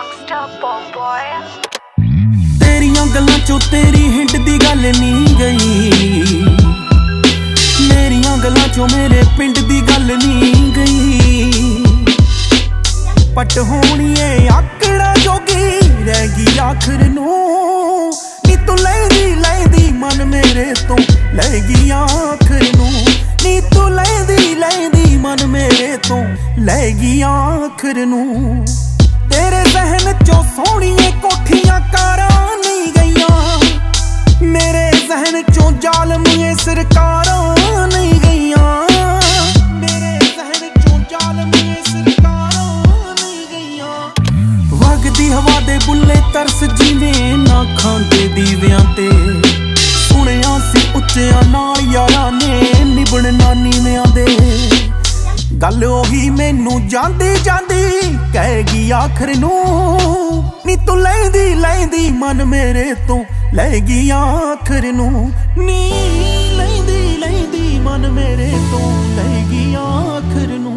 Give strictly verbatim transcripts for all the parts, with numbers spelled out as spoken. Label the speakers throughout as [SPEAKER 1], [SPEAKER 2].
[SPEAKER 1] youngster boy
[SPEAKER 2] तेरियां गल्लां चो तेरी हिंट दी गल नहीं गई, मेरियां गल्लां चो मेरे पिंड दी गल नहीं गई। पट होणीए आकड़ा जोगी रह गई आखिर नूं, नी तू लैंदी लैंदी मन मेरे तो लै गई आखिर नूं, नी तू लैंदी लैंदी मन मेरे तो लै गई आखिर नूं। तेरे जहन चो सोहणीए कोठियां कारां नहीं गईयां, मेरे जहन चो जालम ये सरकारां नहीं गईयां, मेरे जहन चो जालम ये सरकारां नहीं गईयां। वगदी हवा दे बुल्ले तरस जिवें ना खांदे दीवियां ते, सुणिया सी उच्चियां नाल यारां ने निभणना नीवियां दे। गल ओही मैनू जांदी जांदी कह गई आखिर नूं, नी तू लैंदी लैंदी मन मेरे तो लै गई आखिर नूं, नी लैंदी लैंदी मन मेरे तो लै गई आखिर नूं।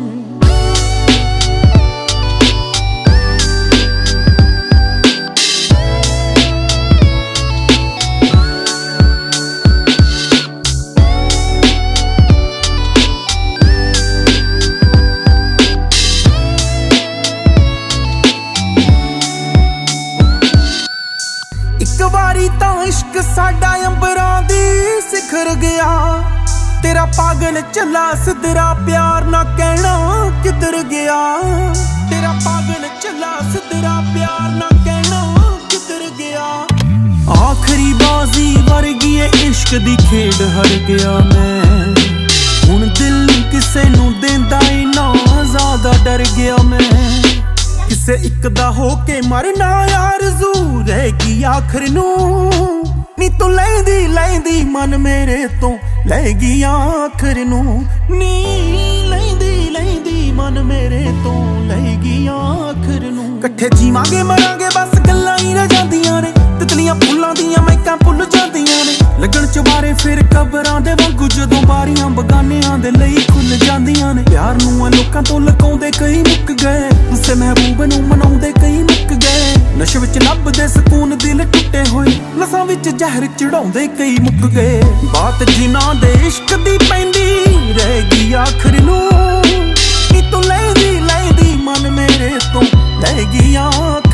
[SPEAKER 2] एक बारी तां इश्क साडा अंबरां दी सिखर गया, तेरा पागल चला सिदरा प्यार ना कहना किधर गया, तेरा पागल चला सिदरा प्यार ना कहना किधर गया। आखिरी बाजी वर्गी इश्क दी खेड हर गया मैं, हुण दिल किसे नू देंदा ही ना ज़्यादा डर गया मैं। किसे इक दा होके मरना आरज़ू रह गई आखिर नूं, नी तू लैंदी लैंदी मन मेरे तो लै गई आखिर नूं, नी लैंदी लैंदी मन मेरे तो लै गई आखिर नूं। कट्ठे जीवांगे मरांगे बस गल्लां ही रह जांदियां ने, तितलियां फुल्लां दियां महकां भुल जांदियां ने। लगण चबारे फिर कबरां दे वांगू जदों बारियां बगानियां दे लई खुल जांदियां ने। प्यार नूं लोकां तो लुकाउंदे कई मुक गए, उसे महबूब नूं मनाउंदे कई मुक गए। नशे विच लभदे सकून दिल टुटे होए, नसां विच जहर चढ़ाउंदे कई मुक गए। बात जिन्हां दे इश्क दी पैंदी रह गई आखिर नूं, नी तू लैंदी लैंदी मन मेरे तो लै गई आखिर